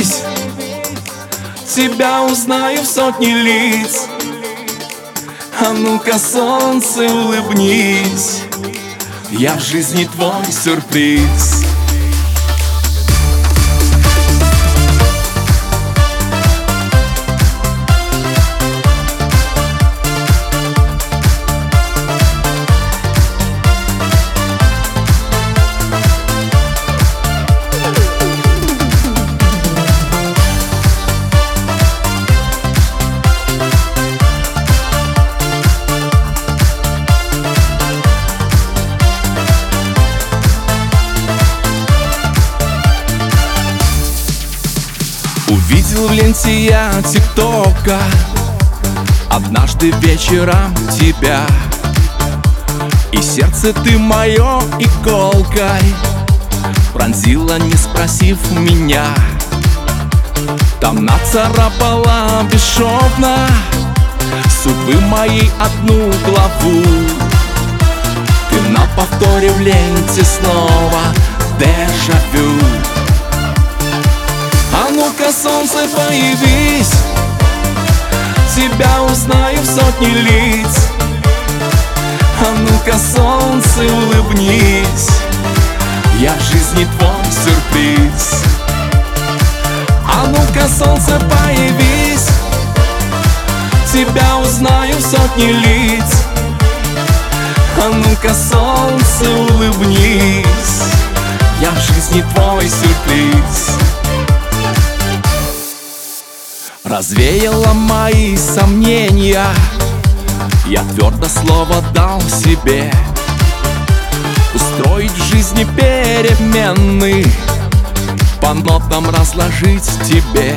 появись, тебя узнаю в сотни лиц. А ну-ка, солнце, улыбнись, я в жизни твой сюрприз. Увидел в ленте я тиктока однажды вечером тебя, и сердце ты мое иголкой пронзила, не спросив меня. Там нацарапала бесшовно судьбы моей одну главу. Ты на повторе в ленте снова дежавю. А ну-ка, солнце, появись, тебя узнаю в сотни лиц. А ну-ка, солнце, улыбнись, я в жизни твой сюрприз. А ну-ка, солнце, появись, тебя узнаю в сотни лиц. А ну-ка, солнце, улыбнись, я в жизни твой сюрприз. Развеяла мои сомнения, я твердо слово дал себе устроить в жизни перемены, по нотам разложить тебе.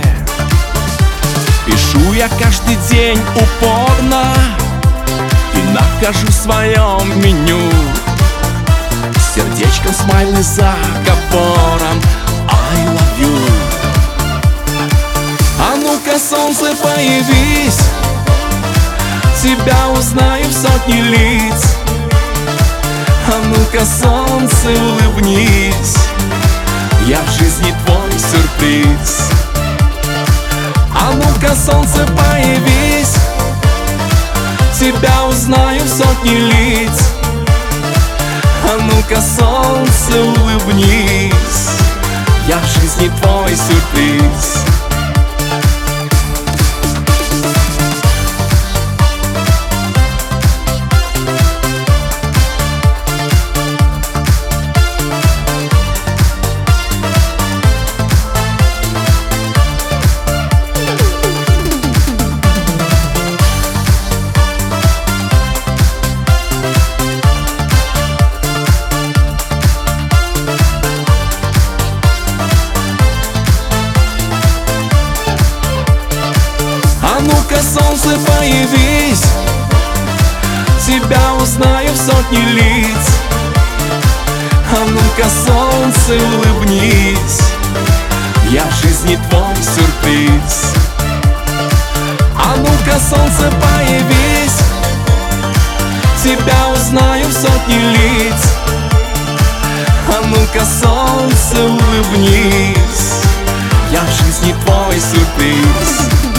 Пишу я каждый день упорно и нахожу в своем меню сердечком смайлы с заговором I love you. А ну-ка, солнце, появись, тебя узнаю в сотни лиц. А ну-ка, солнце, улыбнись, я в жизни твой сюрприз. А ну-ка, солнце, появись, тебя узнаю в сотни лиц. А ну-ка, солнце, улыбнись, я в жизни твой сюрприз. А ну-ка, солнце, появись, тебя узнаю в сотни лиц. А ну-ка, солнце, улыбнись, я в жизни твой сюрприз. А ну-ка, солнце, появись, тебя узнаю в сотни лиц. А ну-ка, солнце, улыбнись, я в жизни твой сюрприз.